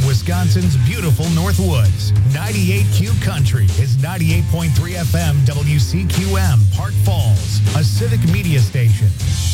Wisconsin's beautiful Northwoods. 98Q Country is 98.3 FM WCQM, Park Falls, a civic media station.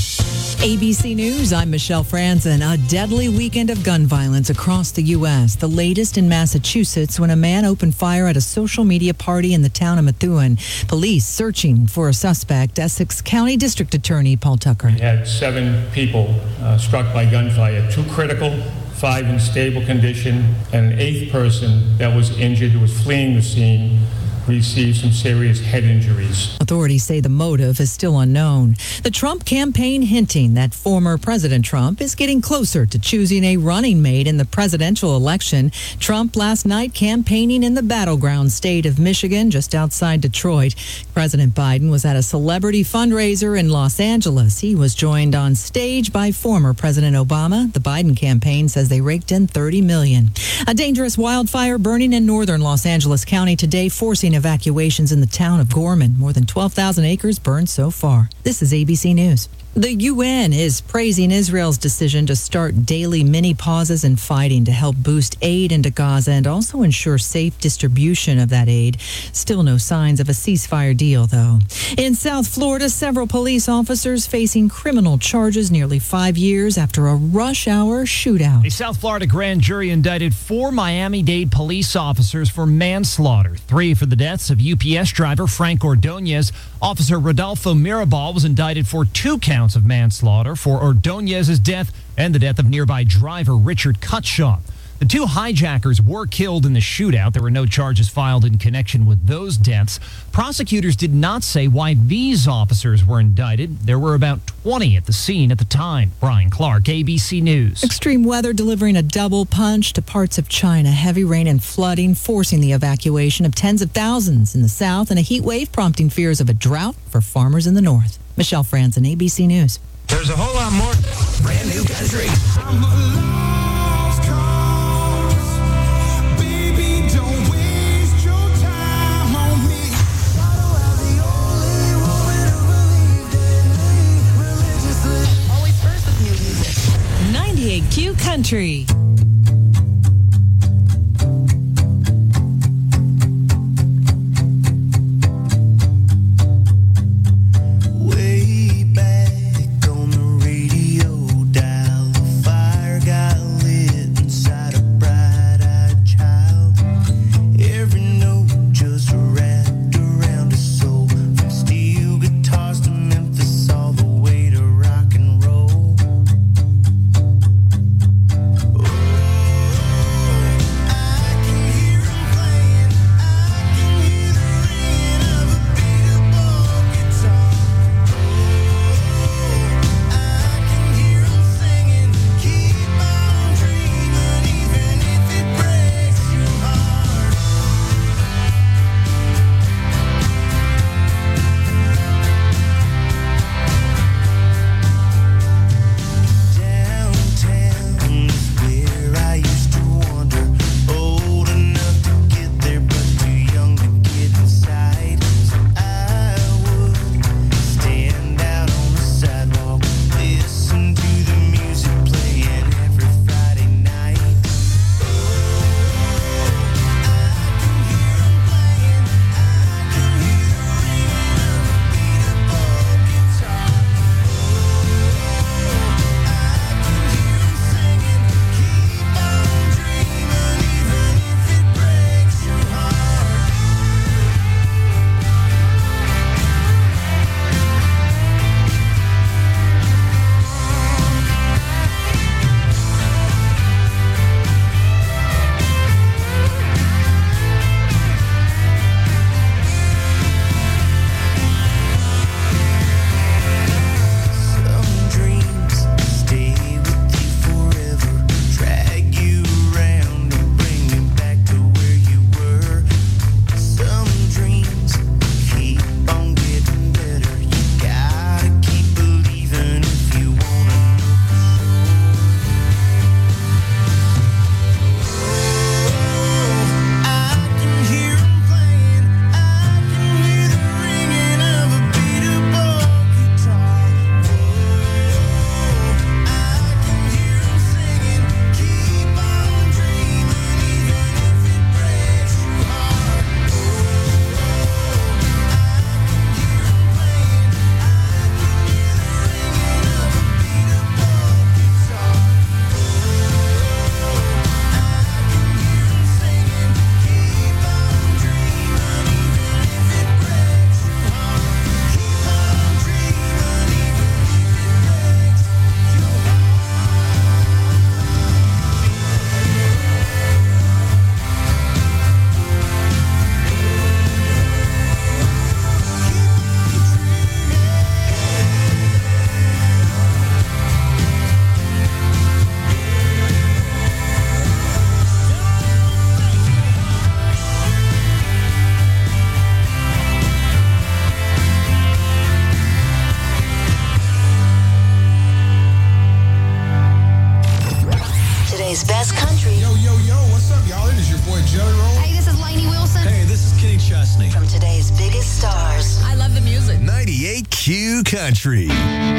ABC News, I'm Michelle Franzen. A deadly weekend of gun violence across the U.S. The latest in Massachusetts when a man opened fire at a social media party in the town of Methuen. Police searching for a suspect. Essex County District Attorney Paul Tucker. We had 7 people struck by gunfire, 2 critical, 5 in stable condition, and an 8th person that was injured who was fleeing the scene received some serious head injuries. Authorities say the motive is still unknown. The Trump campaign hinting that former President Trump is getting closer to choosing a running mate in the presidential election. Trump last night campaigning in the battleground state of Michigan, just outside Detroit. President Biden was at a celebrity fundraiser in Los Angeles. He was joined on stage by former President Obama. The Biden campaign says they raked in $30 million. A dangerous wildfire burning in northern Los Angeles County today, forcing evacuations in the town of Gorman. More than 12,000 acres burned so far. This is ABC News. The UN is praising Israel's decision to start daily mini pauses in fighting to help boost aid into Gaza and also ensure safe distribution of that aid. Still no signs of a ceasefire deal, though. In South Florida, several police officers facing criminal charges nearly 5 years after a rush hour shootout. A South Florida grand jury indicted 4 Miami-Dade police officers for manslaughter, 3 for the deaths of UPS driver Frank Ordonez. Officer Rodolfo Mirabal was indicted for 2 counts of manslaughter for Ordonez's death and the death of nearby driver Richard Cutshaw. The 2 hijackers were killed in the shootout. There were no charges filed in connection with those deaths. Prosecutors did not say why these officers were indicted. There were about 20 at the scene at the time. Brian Clark, ABC News. Extreme weather delivering a double punch to parts of China. Heavy rain and flooding forcing the evacuation of tens of thousands in the south, and a heat wave prompting fears of a drought for farmers in the north. Michelle Franzen, ABC News. There's a whole lot more. Brand new country. Q Country. Oh 98Q Country.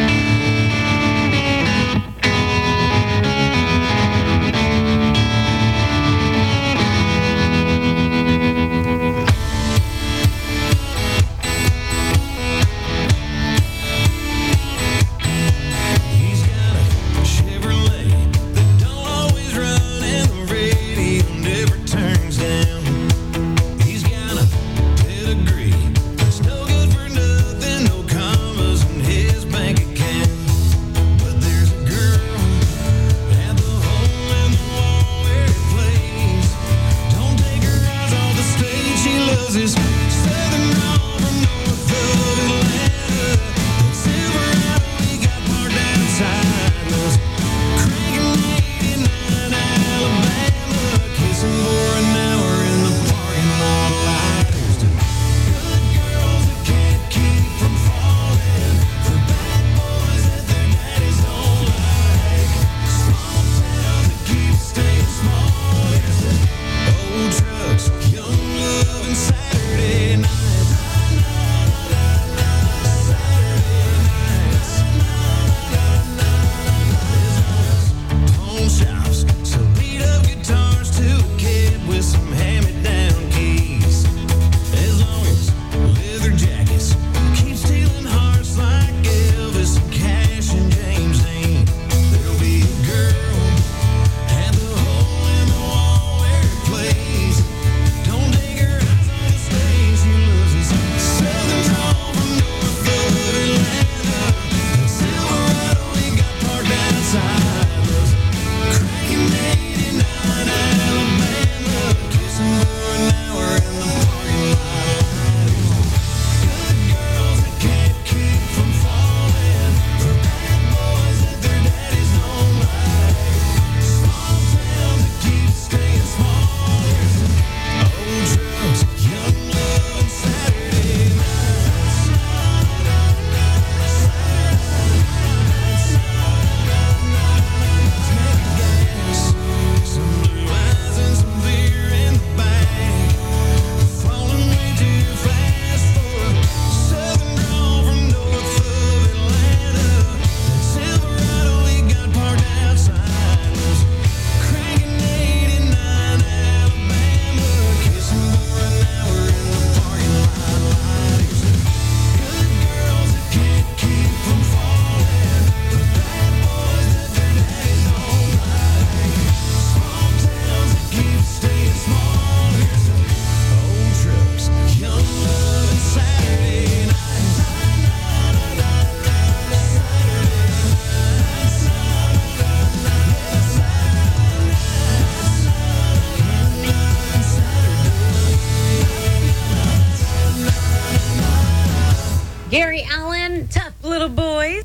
Gary Allan, Tough Little Boys.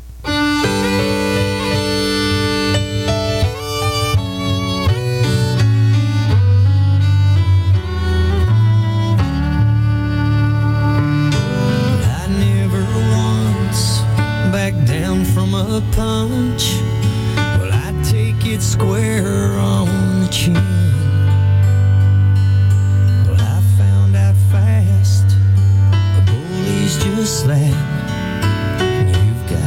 I never once backed down from a punch. Well, I take it square on the chin. Well, I found out fast a bully's just that. You've got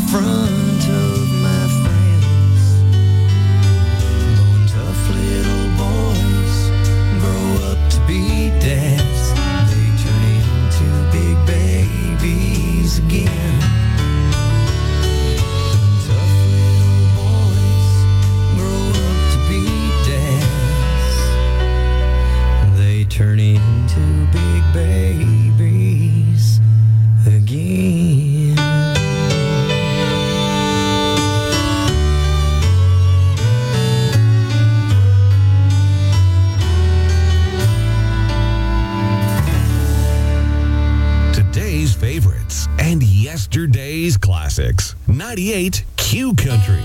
front of my friends. Born tough little boys grow up to be dads. They turn into big babies again. Tough little boys grow up to be dads. They turn into big babies again. Today's favorites and yesterday's classics. 98 Q Country.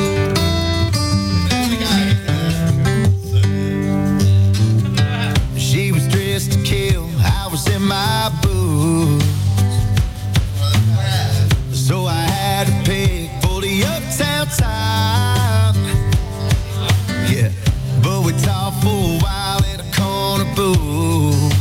She was dressed to kill, I was in my boots. So I had to pick for the uptown time. Yeah, but we talked for a while at a corner booth.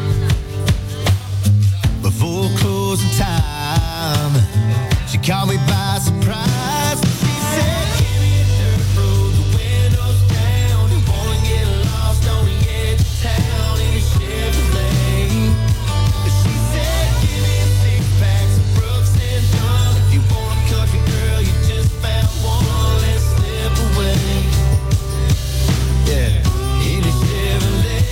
Before closing time, she caught me by surprise. She said, give me a dirt road, the windows down. You wanna get lost on the edge of town in a Chevrolet. She said, give me a six-pack, some Brooks and Dunn. If you want a country girl, you just found one, let's slip away. Yeah, in a Chevrolet.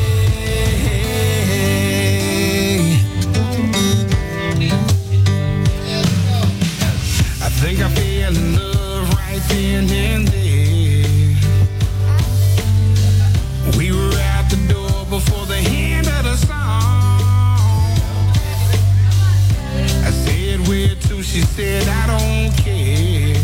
I think I fell in love right then and there. We were at the door before the end of the song. I said, where to? She said, I don't care.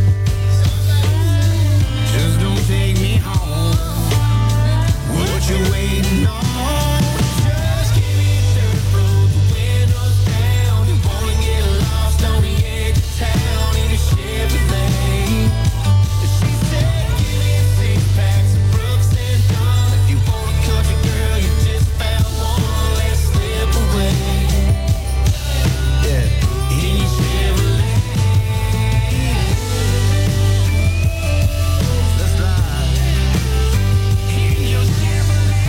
Just don't take me home. What you waiting on? Just give me a dirt road, the windows down. You wanna get lost on the edge of town in a Chevrolet. She said, give me a six-pack, some Brooks and Dunn. If you want a country girl, you just found one, let's slip away. Yeah, in a Chevrolet. Let's ride in your Chevrolet.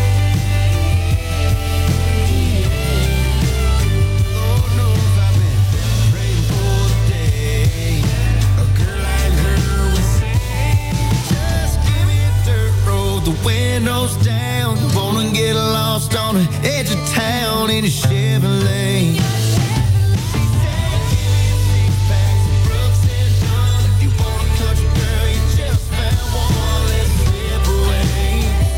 Lord knows I've been praying for the day a girl like her would say, just give me a dirt road, the windows down. Wanna get lost on the edge of town in a Chevrolet. She said, give me a six-pack, some Brooks and Dunn. If you want a country girl, you just found one, let's slip away.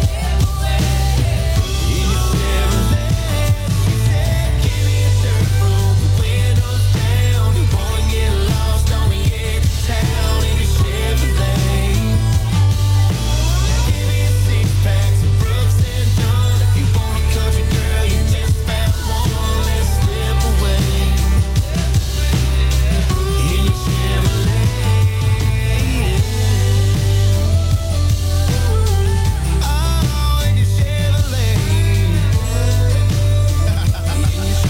In a Chevrolet. She said, give me a dirt road, the windows down. You wanna get lost on the edge of town in a Chevrolet. Give me a six-pack, some Brooks and Dunn. If you want a country girl, you just found one, let's slip away. In a Chevrolet. Oh, in a Chevrolet. In a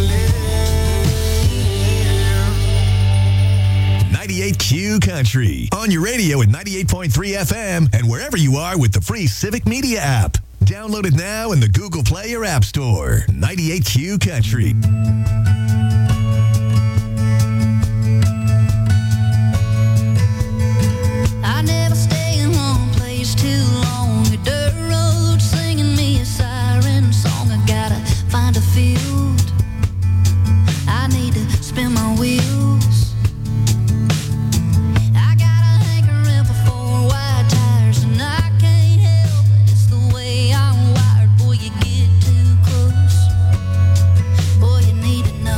Chevrolet. 98 Q Country. On your radio at 98.3 FM and wherever you are with the free Civic Media app. Download it now in the Google Play or App Store. 98 Q Country. I never stay in one place too long. A dirt road singing me a siren song. I gotta find a field. I need to spin my wheels. I got a hankering for four wide tires, and I can't help it. It's the way I'm wired. Boy, you get too close. Boy, you need to know.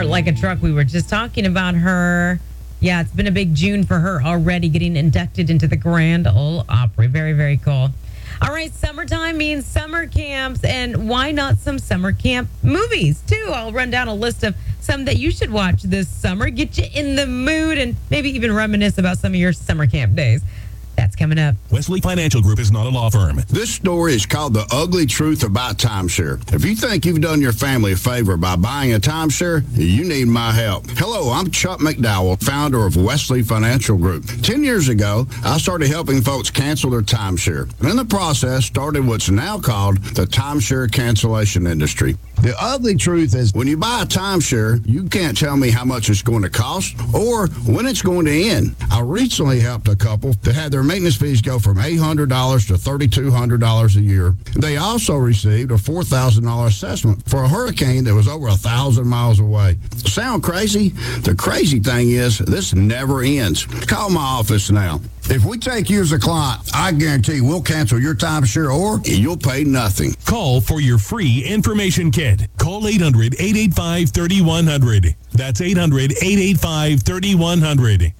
Heart Like a Truck. We were just talking about her. Yeah, it's been a big June for her already, getting inducted into the Grand Ole Opry. Very, very cool. All right, summertime means summer camps, and why not some summer camp movies, too? I'll run down a list of some that you should watch this summer, get you in the mood, and maybe even reminisce about some of your summer camp days. That's coming up. Wesley Financial Group is not a law firm. This story is called The Ugly Truth About Timeshare. If you think you've done your family a favor by buying a timeshare, you need my help. Hello, I'm Chuck McDowell, founder of Wesley Financial Group. 10 years ago, I started helping folks cancel their timeshare. And in the process, started what's now called the timeshare cancellation industry. The ugly truth is when you buy a timeshare, you can't tell me how much it's going to cost or when it's going to end. I recently helped a couple that had their maintenance fees go from $800 to $3,200 a year. They also received a $4,000 assessment for a hurricane that was over 1,000 miles away. Sound crazy? The crazy thing is this never ends. Call my office now. If we take you as a client, I guarantee we'll cancel your timeshare or you'll pay nothing. Call for your free information kit. Call 800-885-3100. That's 800-885-3100.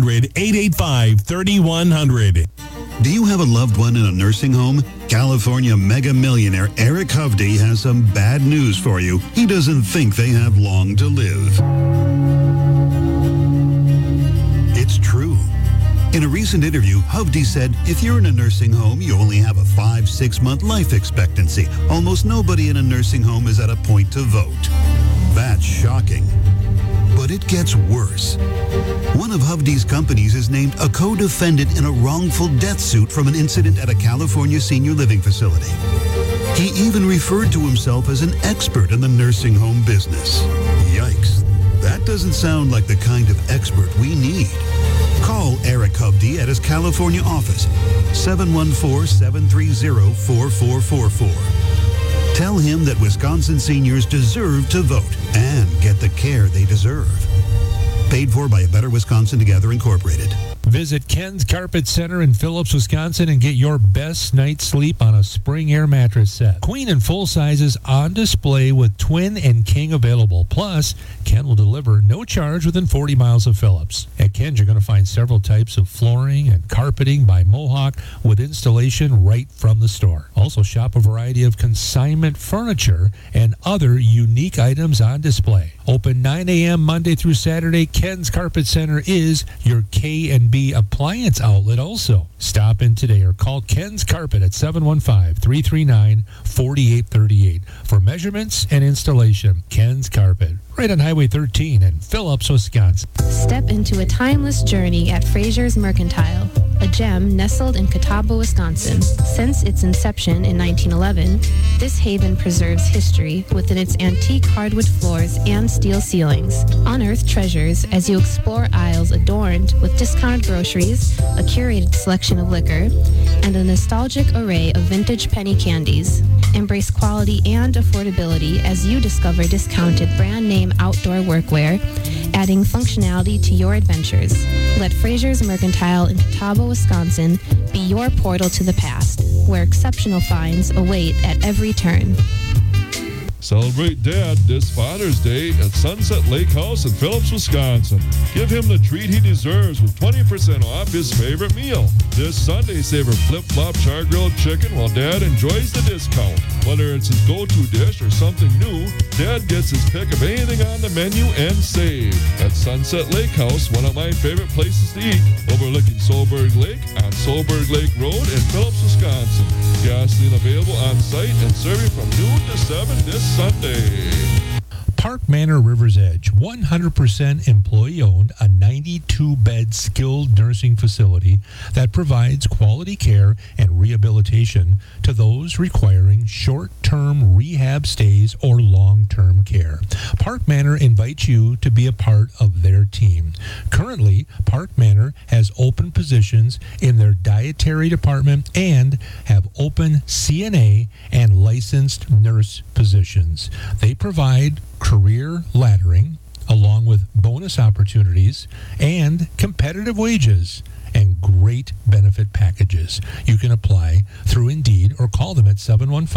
800-885-3100. Do you have a loved one in a nursing home? California mega millionaire Eric Hovde has some bad news for you. He doesn't think they have long to live. It's true. In a recent interview, Hovde said, if you're in a nursing home, you only have a 5-6 month life expectancy. Almost nobody in a nursing home is at a point to vote. That's shocking. But it gets worse. One of Hovde's companies is named a co-defendant in a wrongful death suit from an incident at a California senior living facility. He even referred to himself as an expert in the nursing home business. Yikes. That doesn't sound like the kind of expert we need. Call Eric Hovde at his California office, 714-730-4444. Tell him that Wisconsin seniors deserve to vote and get the care they deserve. Paid for by A Better Wisconsin Together, Incorporated. Visit Ken's Carpet Center in Phillips, Wisconsin and get your best night's sleep on a Spring Air mattress set. Queen and full sizes on display with twin and king available. Plus, Ken will deliver no charge within 40 miles of Phillips. At Ken's, you're going to find several types of flooring and carpeting by Mohawk with installation right from the store. Also, shop a variety of consignment furniture and other unique items on display. Open 9 a.m. Monday through Saturday. Ken's Carpet Center is your K&B appliance outlet also. Stop in today or call Ken's Carpet at 715-339-4838 for measurements and installation. Ken's Carpet, right on Highway 13 in Phillips, Wisconsin. Step into a timeless journey at Fraser's Mercantile, a gem nestled in Catawba, Wisconsin. Since its inception in 1911, this haven preserves history within its antique hardwood floors and steel ceilings. Unearth treasures as you explore aisles adorned with discounted groceries, a curated selection of liquor, and a nostalgic array of vintage penny candies. Embrace quality and affordability as you discover discounted brand name outdoor workwear, adding functionality to your adventures. Let Fraser's Mercantile in Catawba, Wisconsin be your portal to the past, where exceptional finds await at every turn. Celebrate Dad this Father's Day at Sunset Lake House in Phillips, Wisconsin. Give him the treat he deserves with 20% off his favorite meal. This Sunday, savor flip-flop char-grilled chicken while Dad enjoys the discount. Whether it's his go-to dish or something new, Dad gets his pick of anything on the menu and save. At Sunset Lake House, one of my favorite places to eat, overlooking Solberg Lake on Solberg Lake Road in Phillips, Wisconsin. Gasoline available on site and serving from noon to 7 this Sunday. Park Manor River's Edge, 100% employee-owned, a 92-bed skilled nursing facility that provides quality care and rehabilitation to those requiring short-term rehab stays or long-term care. Park Manor invites you to be a part of their team. Currently, Park Manor has open positions in their dietary department and have open CNA and licensed nurse positions. They provide career laddering along with bonus opportunities and competitive wages and great benefit packages. You can apply through Indeed or call them at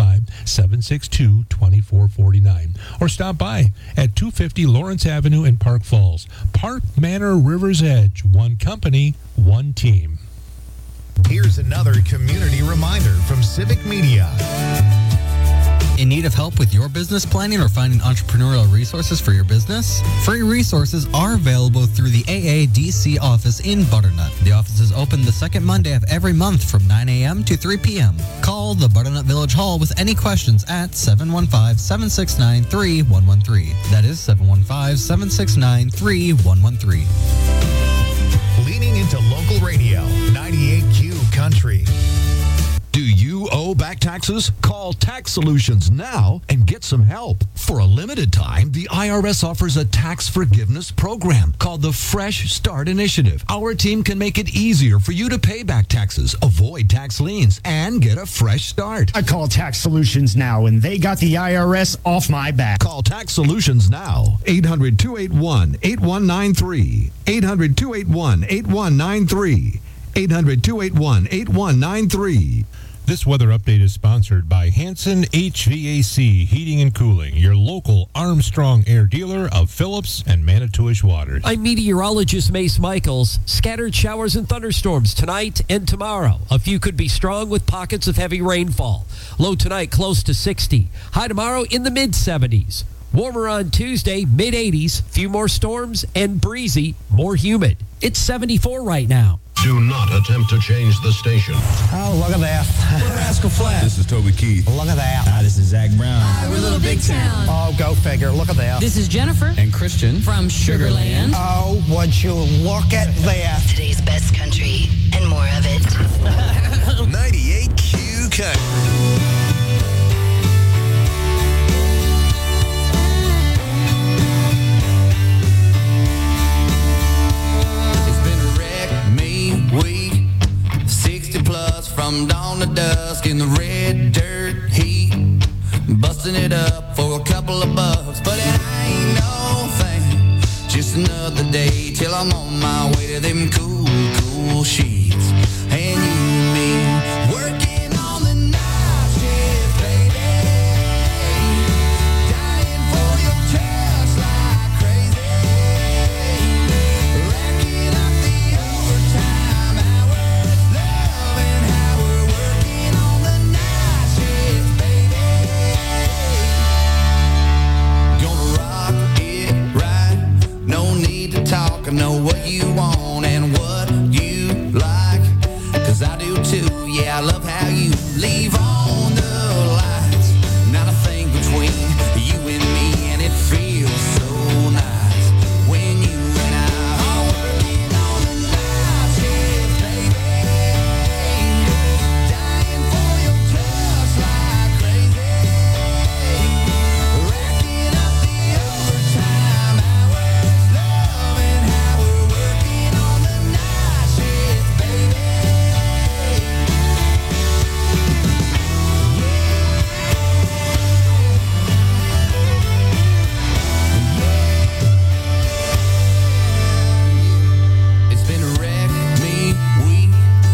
715-762-2449 or stop by at 250 Lawrence Avenue in Park Falls. Park Manor River's Edge. One company, one team. Here's another community reminder from Civic Media. In need of help with your business planning or finding entrepreneurial resources for your business? Free resources are available through the AADC office in Butternut. The office is open the second Monday of every month from 9 a.m. to 3 p.m. Call the Butternut Village Hall with any questions at 715-769-3113. That is 715-769-3113. Leaning into local radio, 98Q Country. Do you owe back taxes? Call Tax Solutions now and get some help. For a limited time, the IRS offers a tax forgiveness program called the Fresh Start Initiative. Our team can make it easier for you to pay back taxes, avoid tax liens, and get a fresh start. I call Tax Solutions now, and they got the IRS off my back. Call Tax Solutions now. 800-281-8193. 800-281-8193. 800-281-8193. This weather update is sponsored by Hanson HVAC Heating and Cooling, your local Armstrong Air dealer of Phillips and Manitowish Waters. I'm meteorologist Mace Michaels. Scattered showers and thunderstorms tonight and tomorrow. A few could be strong with pockets of heavy rainfall. Low tonight close to 60. High tomorrow in the mid-70s. Warmer on Tuesday, mid-80s. Few more storms and breezy, more humid. It's 74 right now. Do not attempt to change the station. Oh, look at that. We're Rascal Flatts. This is Toby Keith. Look at that. Hi, this is Zach Brown. Hi, we're Little Big Town. Oh, go figure. Look at that. This is Jennifer. And Christian. From Sugarland. Oh, would you look at that. Today's best country and more of it. 98Q Country. Week 60 plus from dawn to dusk in the red dirt heat, busting it up for a couple of bucks, but it ain't no thing, just another day till I'm on my way to them cool sheets, and you and me working on the night shift, baby, dying for your touch like crazy, racking up the overtime hours, loving how we're working on the night shift, baby. Gonna rock it right, no need to talk, I know what you want and what you like, 'cause I do too, yeah, I love how you leave on the lights, not a thing between you and me, and it feels so nice when you and I are working on the night shift, baby, dying for your touch like crazy, racking up the overtime hours, loving how we're working on the night shift, baby. It's been a wreck me week.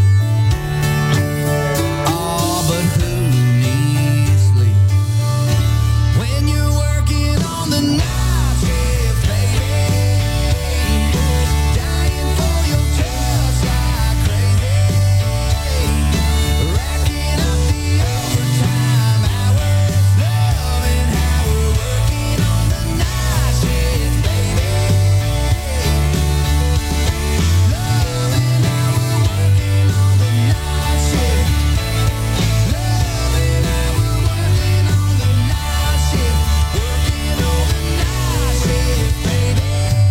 Oh, but who needs sleep when you're working on the night shift, baby? Dying for your touch like crazy, racking up the overtime hours, loving how we're working on the night shift, baby. Loving how we're working on the night shift. Loving how we're working on the night shift. Working on the night shift, baby.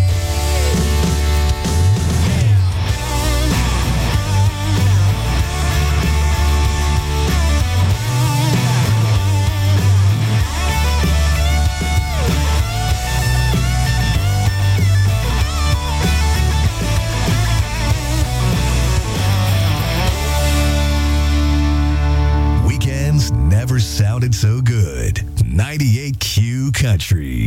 Weekends never sounded so good. 98Q Country.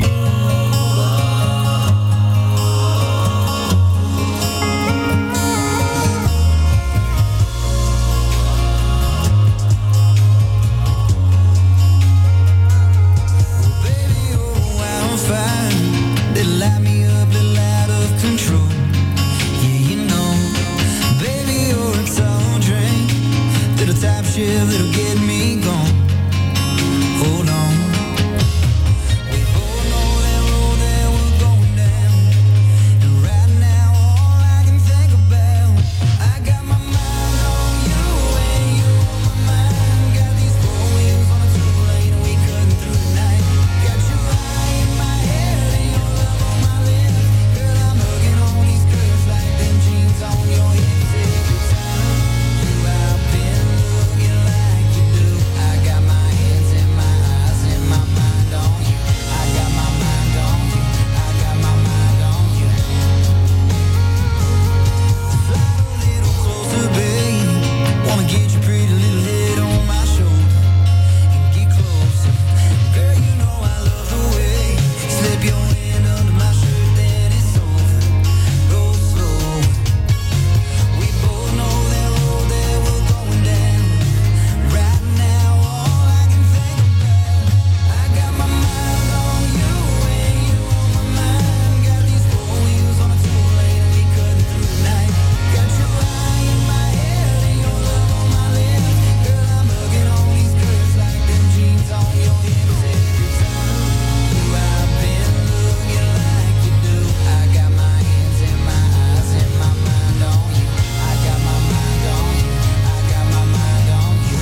little tap shift that'll get me gone. Hold on. We both know that road that we're going down. And right now, all I can think about, I got my mind on you and you on my mind. Got these four wheels on a two-lane and we cutting through the night. Got your eye in my head and your love on my lips. Girl, I'm hugging on these curves like them jeans on your hips every time. You out been looking like you do. I got my hands in my eyes and my mind on you. I got my mind on you. I got my mind on you. Slide a little closer, babe. Wanna get your pretty little head on my shoulder and get closer. Girl, you know I love the way you slip your hand under my shirt, then it's over. Go slow. We both know that road that we're going down. Right now, all I can think about, I got my mind on you and you on my mind. Got these four wheels on a two-lane and we cutting through the night. Got your eye in my head and your love on my lips. Girl, I'm hugging on these curves like them jeans on your hips every time. You out been looking like you do. I got my hands in my eyes and my mind on you. I got my mind on you. I got my mind on you.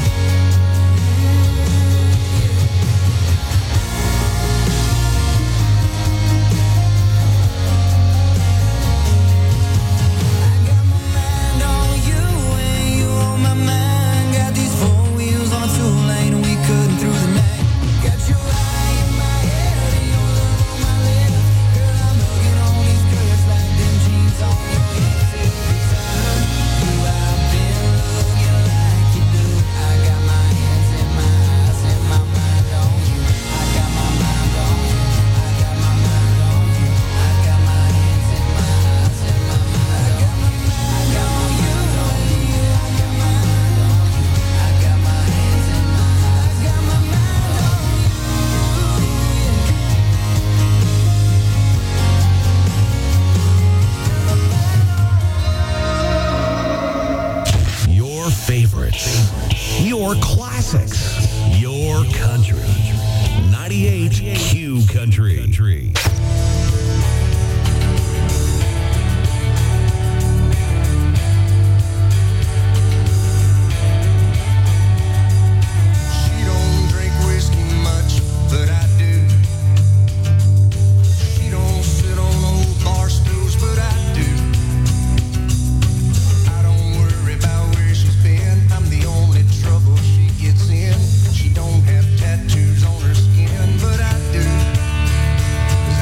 Mind on you and you on my mind. Got these four wheels on a two-lane and we cutting through the night. Got your eye in my head and your love on my lips. Girl, I'm hugging on these curves like them jeans on your hips every time. You out been looking like you do. I got my hands in my eyes and my mind on you. I got my mind on you. I got my mind on you. I got my hands in my eyes and my mind on you. I got my mind on you. I got my mind on you. I got my hands in my eyes. I got my mind on Your favorites, your classics, your country. 98 Q Country. She don't drink whiskey much, but I do. She don't sit on old bar stools, but I do. I don't worry about where she's been. I'm the only trouble she gets in. She don't have tattoos on her skin, but I do.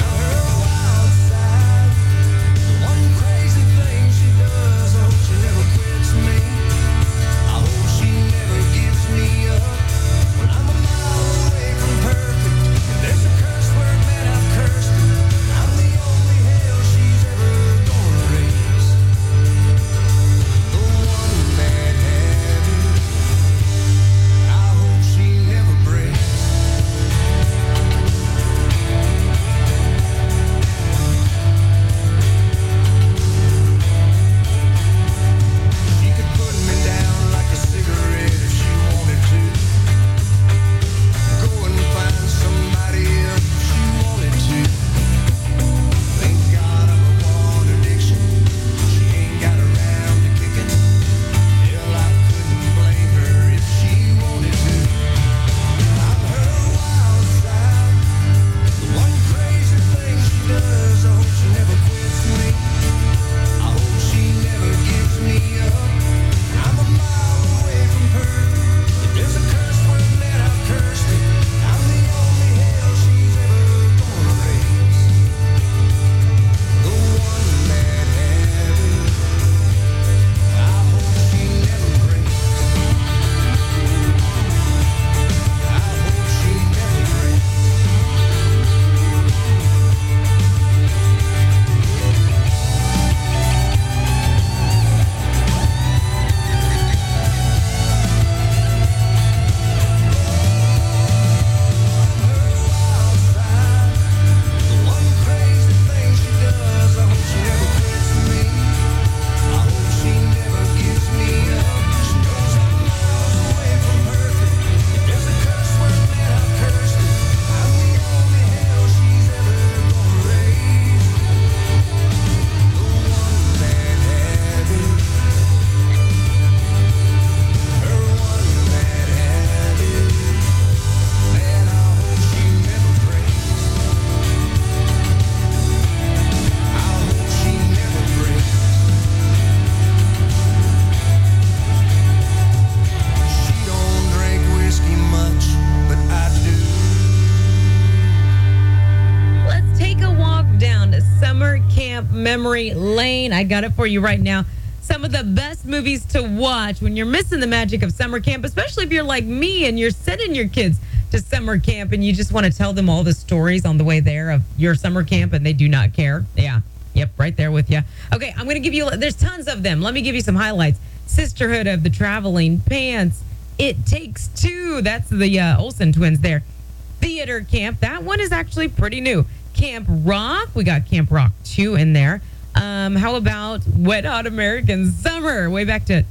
memory lane. I got it for you right now. Some of the best movies to watch when you're missing the magic of summer camp, especially if you're like me and you're sending your kids to summer camp and you just want to tell them all the stories on the way there of your summer camp and they do not care. Yeah. Yep, right there with you. Okay, I'm going to give you, there's tons of them. Let me give you some highlights. Sisterhood of the Traveling Pants. It Takes Two. That's the Olsen twins there. Theater Camp. That one is actually pretty new. Camp Rock. We got Camp Rock 2 in there. How about Wet Hot American Summer? Way back to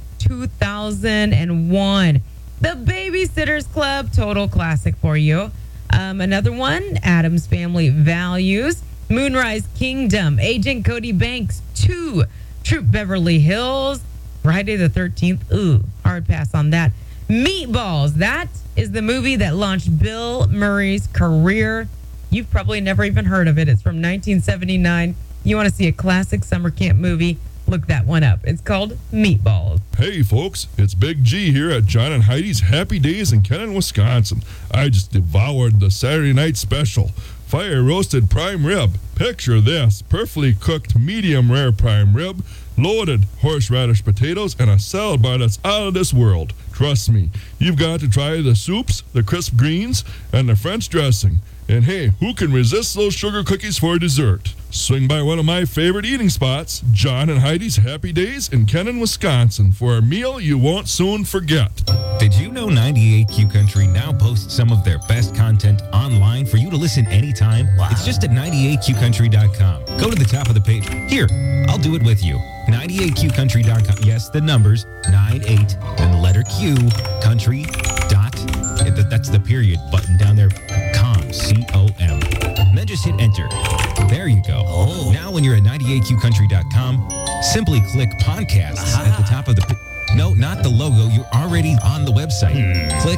2001. The Babysitter's Club. Total classic for you. Another one, Addams Family Values. Moonrise Kingdom. Agent Cody Banks 2. Troop Beverly Hills. Friday the 13th. Ooh, hard pass on that. Meatballs. That is the movie that launched Bill Murray's career. You've probably never even heard of it. It's from 1979. You want to see a classic summer camp movie? Look that one up. It's called Meatballs. Hey, folks, it's Big G here at John and Heidi's Happy Days in Kennon, Wisconsin. I just devoured the Saturday night special. Fire roasted prime rib. Picture this, perfectly cooked medium rare prime rib, loaded horseradish potatoes, and a salad bar that's out of this world. Trust me, you've got to try the soups, the crisp greens, and the French dressing. And hey, who can resist those sugar cookies for dessert? Swing by one of my favorite eating spots, John and Heidi's Happy Days in Kennon, Wisconsin, for a meal you won't soon forget. Did you know 98Q Country now posts some of their best content online for you to listen anytime? Wow. It's just at 98qcountry.com. Go to the top of the page. Here, I'll do it with you. 98qcountry.com. Yes, the numbers, 98, and the letter Q, country, dot, that's the period button down there, com, C-O-M. And then just hit enter. There you go. Oh. Now when you're at 98qcountry.com, simply click podcasts at the top of the... No, not the logo. You're already on the website. Click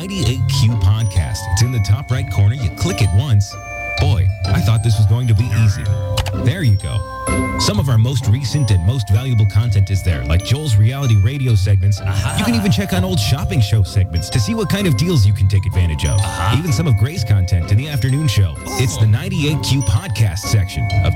98Q Podcast. It's in the top right corner. You click it once. Boy, I thought this was going to be easy. There you go. Some of our most recent and most valuable content is there, like Joel's reality radio segments. You can even check on old shopping show segments to see what kind of deals you can take advantage of. Even some of Gray's content in the afternoon show. It's the 98Q podcast section of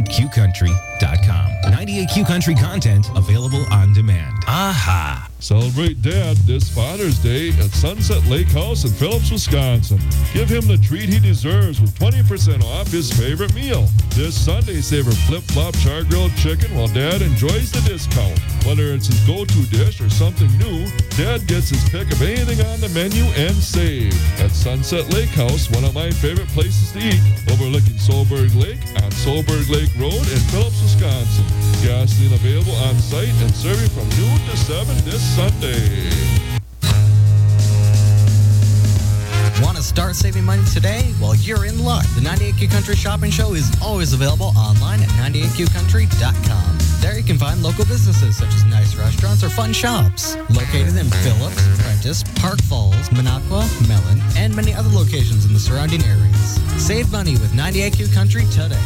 98qcountry.com. 98Q Country content available on demand. Aha! Celebrate Dad this Father's Day at Sunset Lake House in Phillips, Wisconsin. Give him the treat he deserves with 20% off his favorite meal. This Sunday, savor flip-flop char-grilled chicken while Dad enjoys the discount. Whether it's his go-to dish or something new, Dad gets his pick of anything on the menu and save. At Sunset Lake House, one of my favorite places to eat, overlooking Solberg Lake on Solberg Lake Road in Phillips, Wisconsin. Gasoline available on site and serving from noon to 7 this Sunday. Want to start saving money today? Well, you're in luck. The 98Q Country Shopping Show is always available online at 98qcountry.com. There you can find local businesses such as nice restaurants or fun shops. Located in Phillips, Prentice, Park Falls, Minocqua, Mellon, and many other locations in the surrounding areas. Save money with 98Q Country today.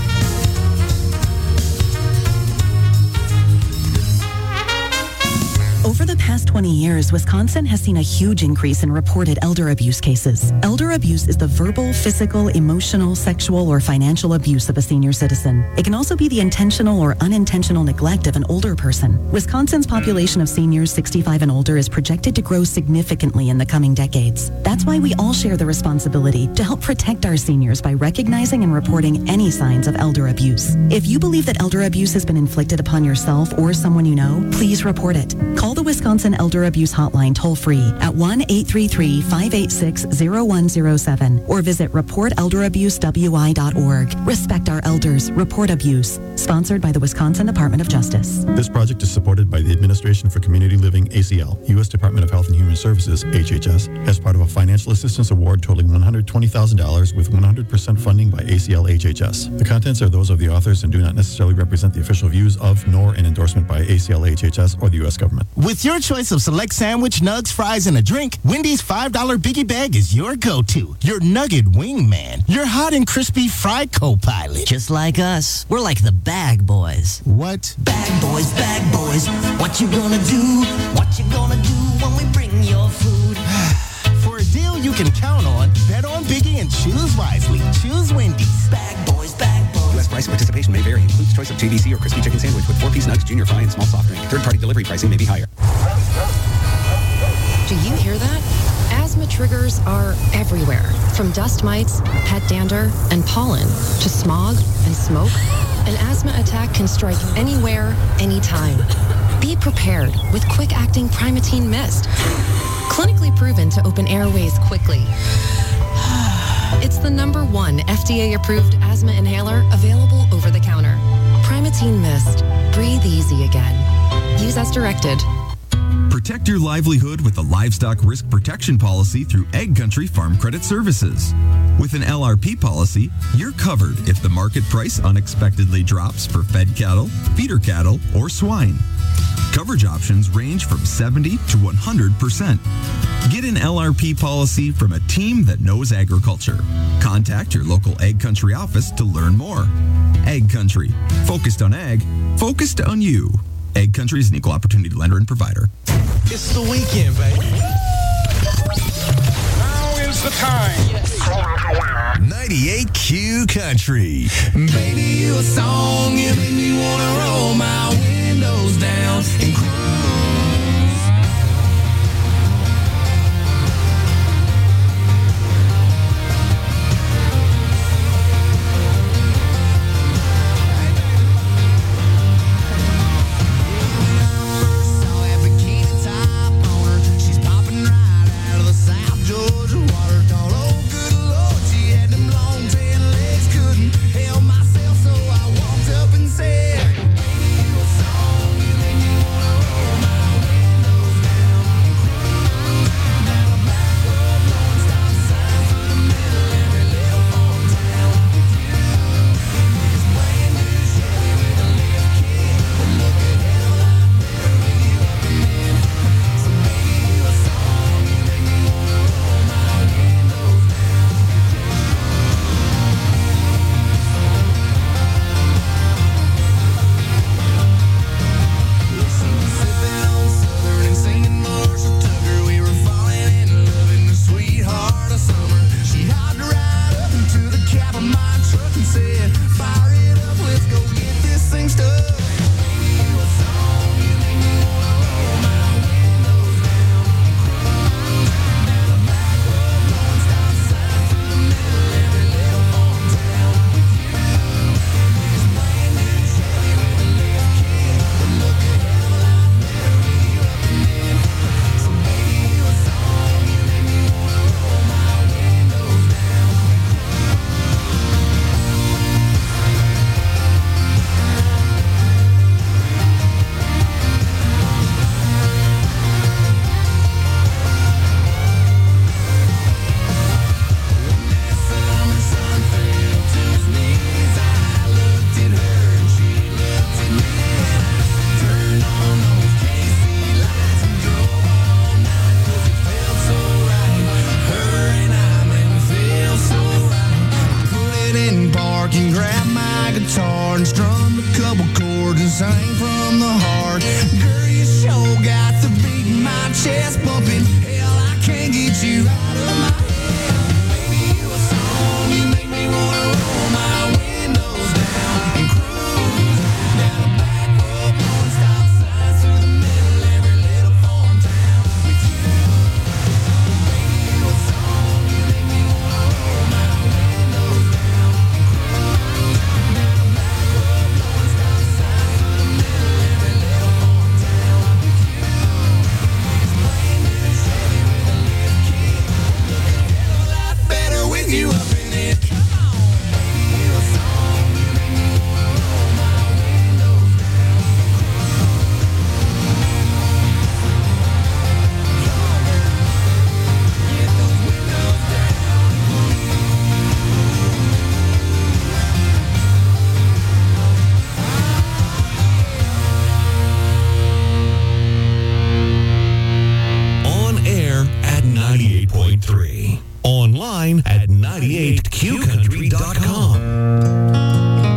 Over the past 20 years, Wisconsin has seen a huge increase in reported elder abuse cases. Elder abuse is the verbal, physical, emotional, sexual, or financial abuse of a senior citizen. It can also be the intentional or unintentional neglect of an older person. Wisconsin's population of seniors 65 and older is projected to grow significantly in the coming decades. That's why we all share the responsibility to help protect our seniors by recognizing and reporting any signs of elder abuse. If you believe that elder abuse has been inflicted upon yourself or someone you know, please report it. Call the Wisconsin Elder Abuse Hotline toll-free at 1-833-586-0107 or visit reportelderabusewI.org. Respect our elders. Report abuse. Sponsored by the Wisconsin Department of Justice. This project is supported by the Administration for Community Living, ACL, U.S. Department of Health and Human Services, HHS, as part of a financial assistance award totaling $120,000 with 100% funding by ACL HHS. The contents are those of the authors and do not necessarily represent the official views of nor an endorsement by ACL HHS or the U.S. government. With your choice of select sandwich, nugs, fries, and a drink, Wendy's $5 Biggie Bag is your go-to. Your nugget wingman. Your hot and crispy fried co-pilot. Just like us. We're like the bag boys. What? Bag boys, what you gonna do? What you gonna do when we bring your food? For a deal you can count on, bet on Biggie and choose wisely. Choose Wendy's. Bag boys. Let's Price of participation may vary. Includes choice of JVC or crispy chicken sandwich with 4-piece nugs, junior fry, and small soft drink. Third-party delivery pricing may be higher. Do you hear that? Asthma triggers are everywhere, from dust mites, pet dander, and pollen, to smog and smoke. An asthma attack can strike anywhere, anytime. Be prepared with quick-acting Primatene Mist. Clinically proven to open airways quickly. It's the #1 FDA-approved asthma inhaler available over the counter. Primatene Mist. Breathe easy again. Use as directed. Protect your livelihood with the Livestock Risk Protection Policy through Egg Country Farm Credit Services. With an LRP policy, you're covered if the market price unexpectedly drops for fed cattle, feeder cattle, or swine. Coverage options range from 70 to 100%. Get an LRP policy from a team that knows agriculture. Contact your local Egg Country office to learn more. Egg Country. Focused on ag, focused on you. Egg Country is an equal opportunity lender and provider. It's the weekend, baby. Now is the time. 98Q Country. Baby, you a song, you make me wanna roll my windows down and cruise. Online at 98qcountry.com.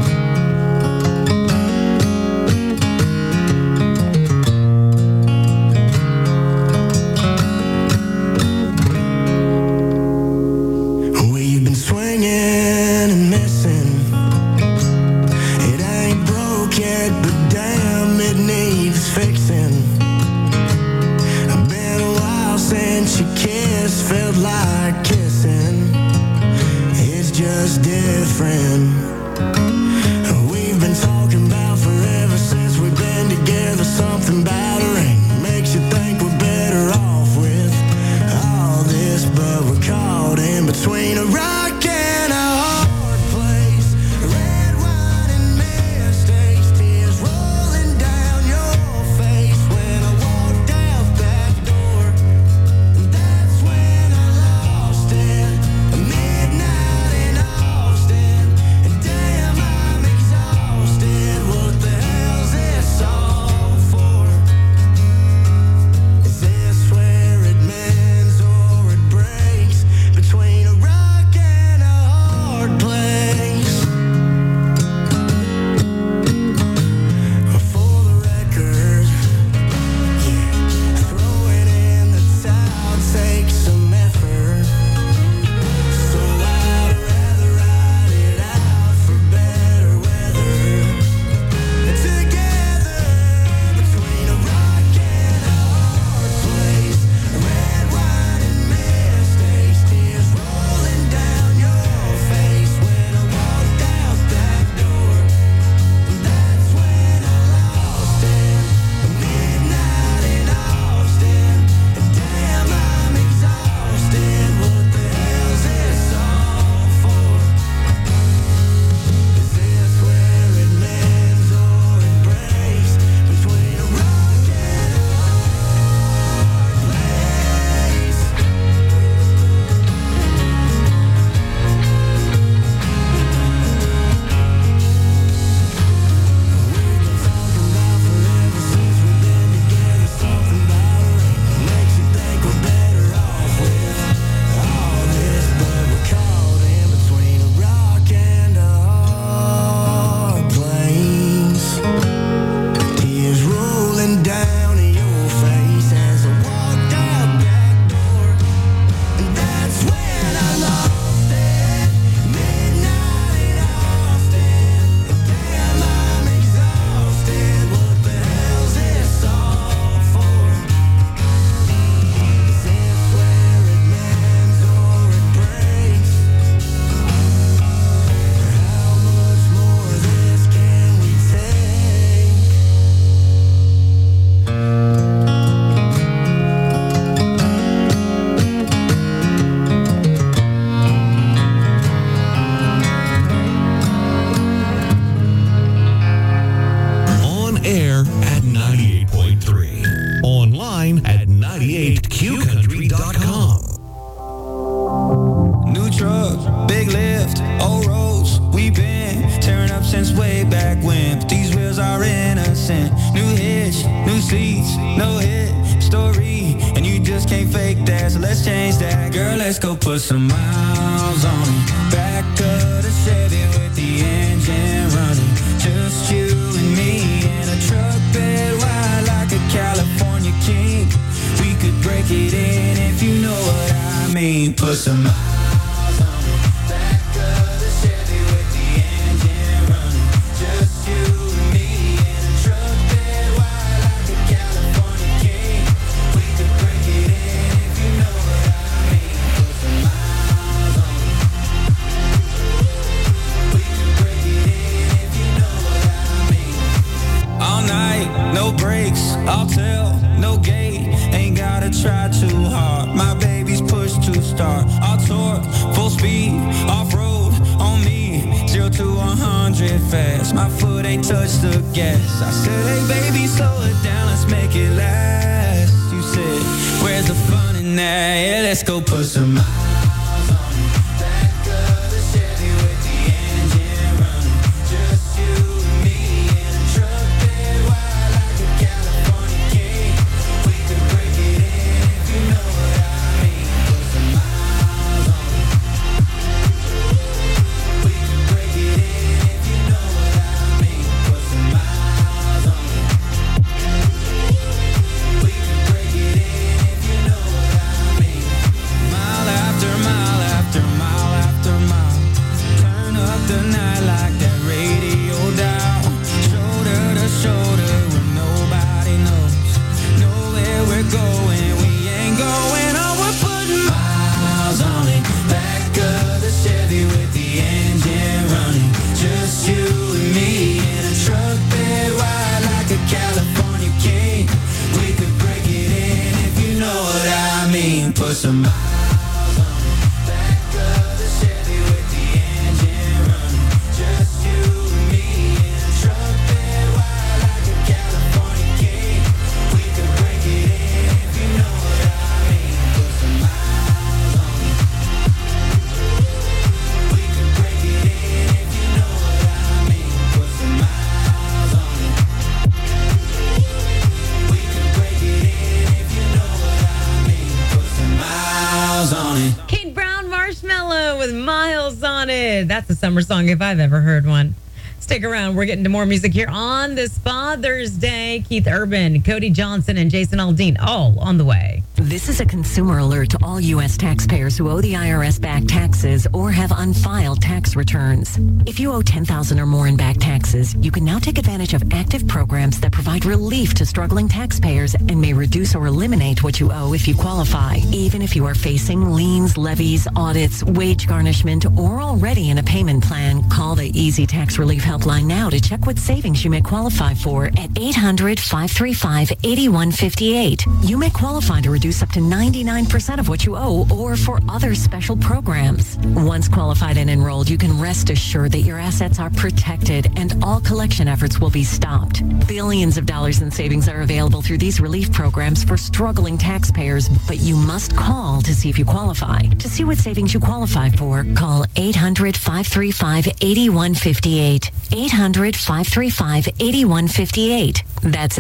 We've been swinging and missing she kissed felt like kissing. It's just different. We've been talking about forever since we've been together. Something about her ain't makes you think we're better off with all this, but we're caught in between a rock and a hard place. Red wine and mistakes, tears rolling down your face when I walked out that door. And that's when I lost it. Midnight in Austin, and damn, I'm exhausted. What the hell's this all for? Is this where it mends or it breaks? Between a rock and a hard place. For the record, yeah, throwing in the towel takes some effort. So I'd rather ride it out for better weather. Together, between a rock and a hard place. Red wine and mistakes, tears rolling down your face when I walked out that door. That's when I lost it. Midnight in Austin, and damn, I'm exhausted. What the hell's this all for? Is this where it mends or it breaks? Between a rock and a hard place. Something about her ain't makes you think we're better off with all this, but we're caught in between a rock and a hard place. Tears rolling down your face as I walked out that door, and that's when I lost it. Midnight in Austin, and damn, I'm exhausted. What the hell's this all for? Is this where it mends or it breaks? How much more of this can we take? On air at 98.3. Online at 98qcountry.com. New truck, big lift, old roads. We've been tearing up since way back when. But these wheels are innocent. New hitch, new seats, no hit story. And you just can't fake that, so let's change that. Girl, let's go put some miles on it. Back of the Chevy with the engine running. Just you and me in a truck bed wide like a California king. We could break it in if you know what I mean. Put some miles on it. Back of the Chevy with the engine running. Just you and me in a truck bed wide like a California king. We could break it in if you know what I mean. Put some miles on it. We could break it in if you know what I mean. All night, no brakes, I'll tell, no gate. Ain't gotta try too hard. My baby's push to start. I'll torque, full speed, off-road on me. 0 to 100 fast. My foot ain't touched the gas. I said, hey baby, slow it down, let's make it last. You said, where's the fun in that? Yeah, let's go put some miles on it. Back of the Chevy with the engine running. Just you and me in a truck bed wide like a California king. We could break it in if you know what I mean. Put some miles on it. We could break it in if you know what I mean. Put some miles on it. We could break it in if you know what I mean. Mile after some miles on it. Back of the Chevy with the engine running. Just you and me in a truck bed wide like a California king. We could break it in if you know what I mean. Put some miles on it. We could break it in if you know what I mean. Put some miles on it. We could break it in if you know what I mean. Put some miles on it. Kate Brown Marshmallow with Miles on It. That's a summer song if I've ever heard one. Stick around. We're getting to more music here on this Father's Day. Keith Urban, Cody Johnson, and Jason Aldean all on the way. This is a consumer alert to all U.S. taxpayers who owe the IRS back taxes or have unfiled tax returns. If you owe $10,000 or more in back taxes, you can now take advantage of active programs that provide relief to struggling taxpayers and may reduce or eliminate what you owe if you qualify. Even if you are facing liens, levies, audits, wage garnishment, or already in a payment plan, call the Easy Tax Relief Helpline now to check what savings you may qualify for at 800-535-8158. You may qualify to reduce up to 99% of what you owe or for other special programs. Once qualified and enrolled, you can rest assured that your assets are protected and all collection efforts will be stopped. Billions of dollars in savings are available through these relief programs for struggling taxpayers, but you must call to see if you qualify. To see what savings you qualify for, call 800-535-8158. 800-535-8158. That's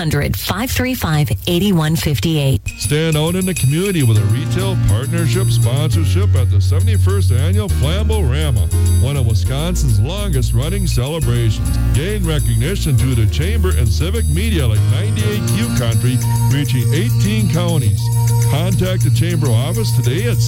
800-535-8158. Stand out in the community with a retail partnership sponsorship at the 71st Annual Flambo-Rama, one of Wisconsin's longest running celebrations. Gain recognition to the Chamber and civic media like 98Q Country, reaching 18 counties. Contact the Chamber office today at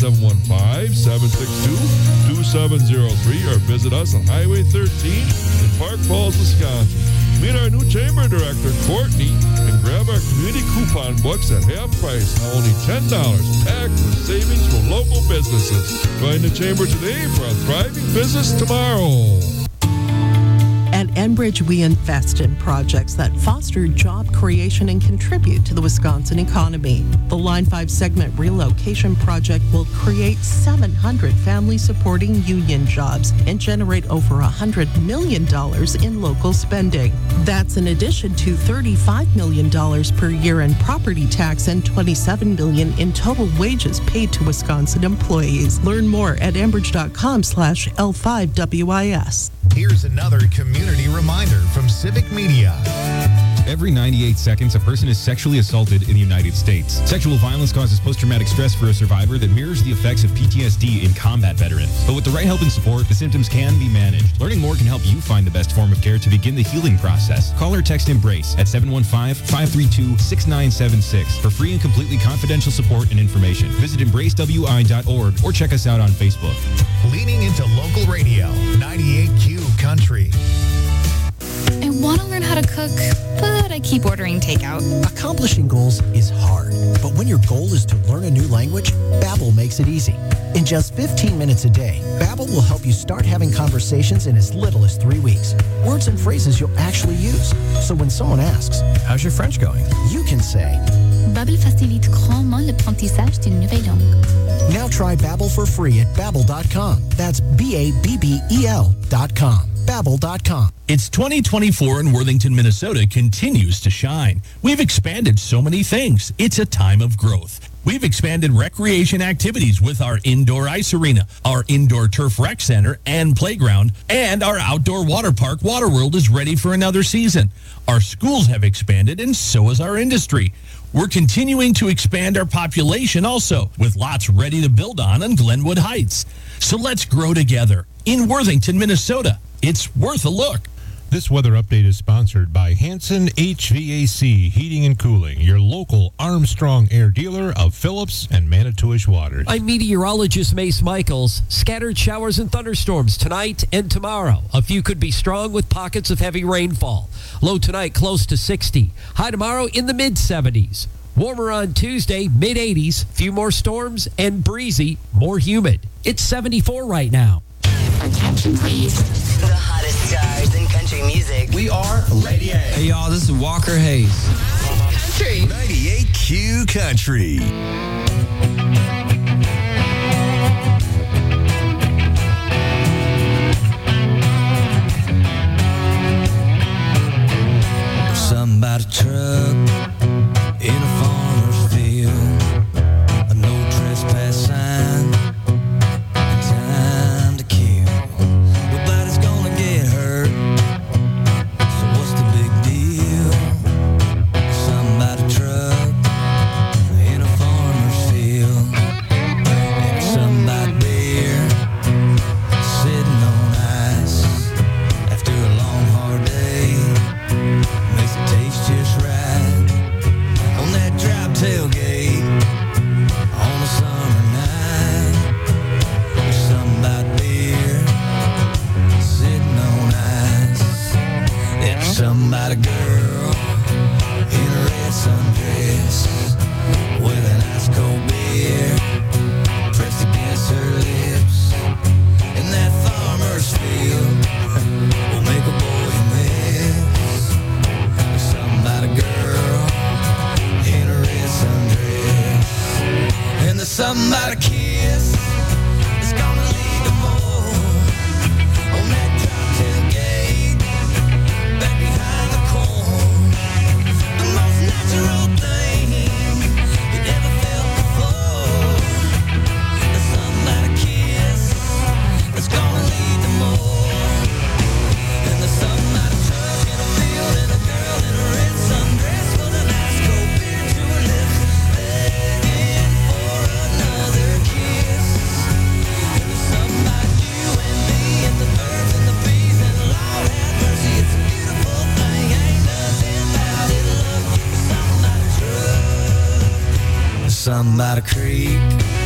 715-762-2703 or visit us on Highway 13 in Park Falls, Wisconsin. Meet our new Chamber Director, Courtney, and grab our community coupon books at half price, now only $10, packed with savings for local businesses. Join the Chamber today for a thriving business tomorrow. At Enbridge, we invest in projects that foster job creation and contribute to the Wisconsin economy. The Line 5 segment relocation project will create 700 family-supporting union jobs and generate over $100 million in local spending. That's in addition to $35 million per year in property tax and $27 million in total wages paid to Wisconsin employees. Learn more at enbridge.com/L5WIS. Here's another community reminder from Civic Media. Every 98 seconds, a person is sexually assaulted in the United States. Sexual violence causes post-traumatic stress for a survivor that mirrors the effects of PTSD in combat veterans. But with the right help and support, the symptoms can be managed. Learning more can help you find the best form of care to begin the healing process. Call or text EMBRACE at 715-532-6976 for free and completely confidential support and information. Visit embracewi.org or check us out on Facebook. Leaning into local radio, 98Q Country. I want to learn how to cook, but I keep ordering takeout. Accomplishing goals is hard, but when your goal is to learn a new language, Babbel makes it easy. In just 15 minutes a day, Babbel will help you start having conversations in as little as 3 weeks. Words and phrases you'll actually use. So when someone asks, "How's your French going?" you can say, Babbel facilite grandement l'apprentissage d'une nouvelle langue. Now try Babbel for free at Babbel.com. That's Babbel.com. Babbel.com. It's 2024 and Worthington, Minnesota continues to shine. We've expanded so many things. It's a time of growth. We've expanded recreation activities with our indoor ice arena, our indoor turf rec center and playground, and our outdoor water park, Waterworld, is ready for another season. Our schools have expanded, and so has our industry. We're continuing to expand our population also, with lots ready to build on Glenwood Heights. So let's grow together in Worthington, Minnesota. It's worth a look. This weather update is sponsored by Hanson HVAC Heating and Cooling, your local Armstrong Air dealer of Phillips and Manitowish Waters. I'm meteorologist Mace Michaels. Scattered showers and thunderstorms tonight and tomorrow. A few could be strong with pockets of heavy rainfall. Low tonight close to 60. High tomorrow in the mid-70s. Warmer on Tuesday, mid-80s. Few more storms and breezy, more humid. It's 74 right now. Attention, please. The hottest stars in country music. We are Lady A. Hey, y'all, this is Walker Hayes. Country. 98Q Country. about a girl in a red sundress with an ice cold beer pressed against her lips. In that farmer's field will make a boy a mess. There's something about a girl in a red sundress, and there's something about a kiss that's gonna lead to more. On that drop tailgate back behind the corn, the most natural thing you ever felt before. There's something about a kiss that's gonna lead to more. And there's something about a truck in a field and a girl in a red sundress with an ice cold beer to her lips, begging for another kiss. And there's something about you and me and the birds and the bees and Lord have mercy, it's a beautiful thing. Ain't nothing about it, love. There's something about a truck, there's something about a creek